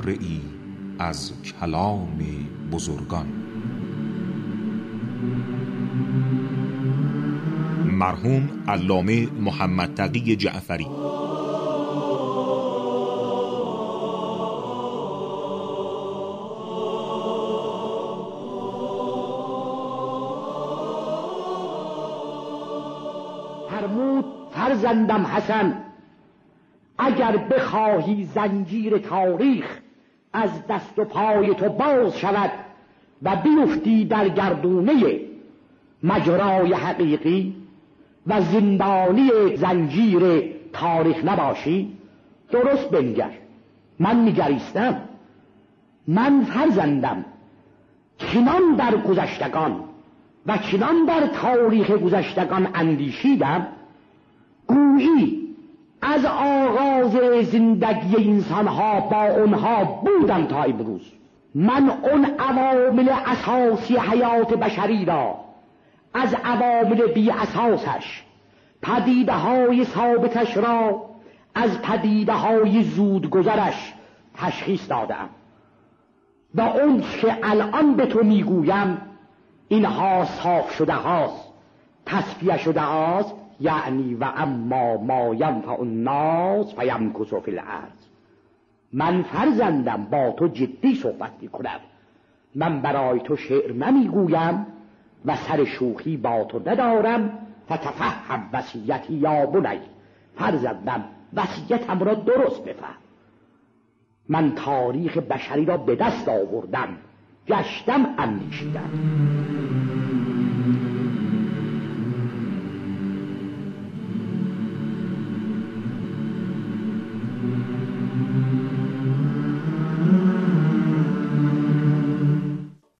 ای از کلام بزرگان. مرحوم علامه محمد تقی جعفری. فرمود فرزندم حسن، اگر بخواهی زنجیر تاریخ از دست و پای تو باز شود و بیفتی در گردونه مجرای حقیقی و زندانی زنجیر تاریخ نباشی، درست بنگر. من نگریستم، من فرزندم چنان در گذشتگان و چنان در تاریخ گذشتگان اندیشیدم، گویی از آغاز زندگی انسانها با اونها بودم تا امروز. من اون عوامل اساسی حیات بشری را از عوامل بی اساسش، پدیده های ثابتش را از پدیده های زودگذرش تشخیص دادم و اون که الان به تو میگویم اینها صاف شده هاست، تصفیه شده هاست، یعنی و اما ما ینفع الناس فیمکث فی الارض. من فرزندم با تو جدی صحبت میکنم، من برای تو شعر نمیگویم و سر شوخی با تو ندارم. فتفهم وصیتی یا بنی، فرزندم وصیتم را درست بفهم. من تاریخ بشری را به دست آوردم، گشتم اندیشیدم.